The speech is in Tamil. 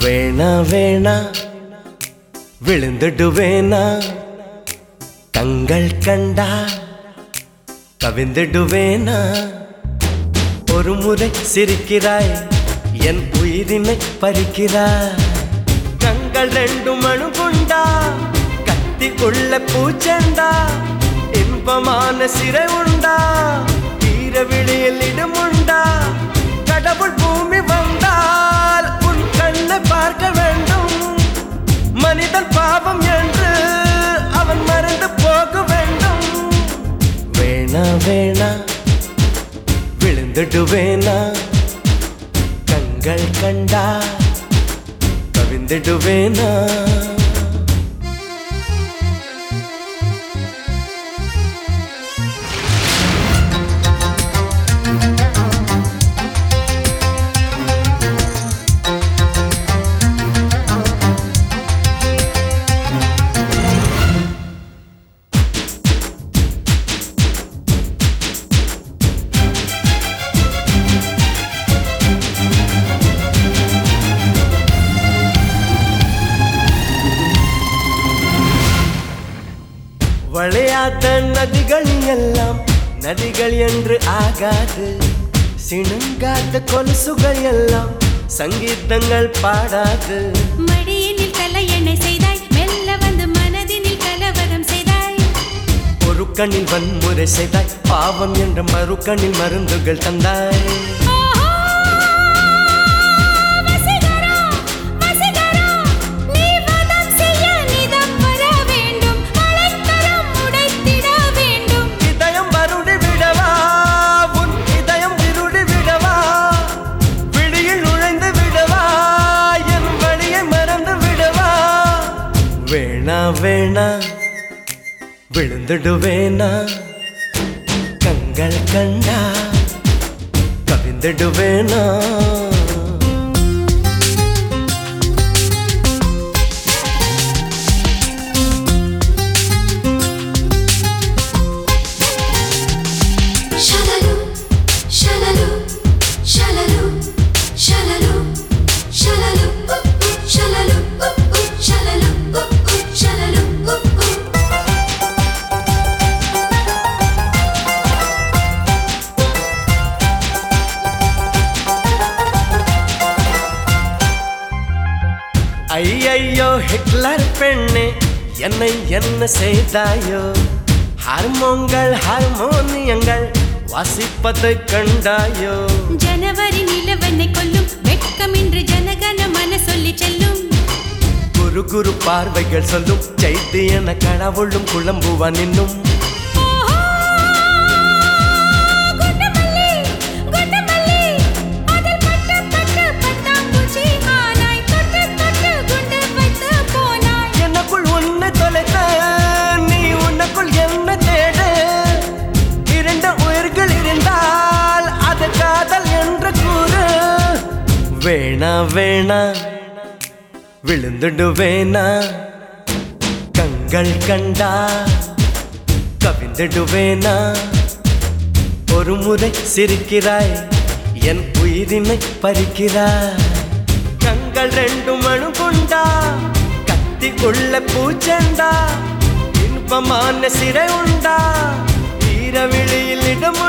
வேணா வேணா விழுந்துடுவேனா கண்கள் கண்டா கவிந்துடுவேனா ஒரு முறை சிரிக்கிறாய் என் உயிரினை பறிக்கிறாய் கண்கள் ரெண்டும் அணுகுண்டா கத்தி உள்ள பூச்செண்டா இன்பமான சிறை உண்டா தீர விழியில் இடமுண்டா கடவுள் பூமி வந்தால் உன் கண்ணை பார்க்க வேண்டும் மனிதன் பாவம் என்று அவன் மறந்து போக வேண்டும் வேணா வேணா விழுந்துடுவேனா கண்கள் கண்டா கவிந்துடுவேனா வளையாத நதிகள் எல்லாம் நதிகள் என்று ஆகாது சிணுங்காத கொலுசுகள் எல்லாம் சங்கீதங்கள் பாடாது மடியினில் கலையணை செய்தாய் மெல்ல வந்து மனதினில் கலவரம் செய்தாய் ஒரு கண்ணில் வன்முறை செய்தாய் பாவம் என்ற மறு கண்ணில் மருந்துகள் தந்தாய் வேணா வேணா விழுந்துடுவேனா கண்கள் கண்டா கவிந்துடுவேனா ஐயையோ ஹிட்லர் பெண்ணே என்னை என்ன செய்தாயோ ஹார்மோன்கள் ஹார்மோனியங்கள் வாசிப்பதை கண்டாயோ ஜனவரி நிலவனை கொல்லும் வெட்கமின்றி ஜனகன மன சொல்லி செல்லும் குரு குரு பார்வைகள் சொல்லும் செய்தி என கடவுளும் குழம்புவான் இன்னும் வேணா வேணா விழுந்துடுவேனா கண்கள் கண்டா கவிந்துடுவேனா ஒரு முறை சிரிக்கிறாய் என் உயிரினை பறிக்கிறாய் கண்கள் ரெண்டும் அணுகுண்டா கத்தி உள்ள பூச்செண்டா இன்பமான சிறை உண்டா தீர விழியில் இடம்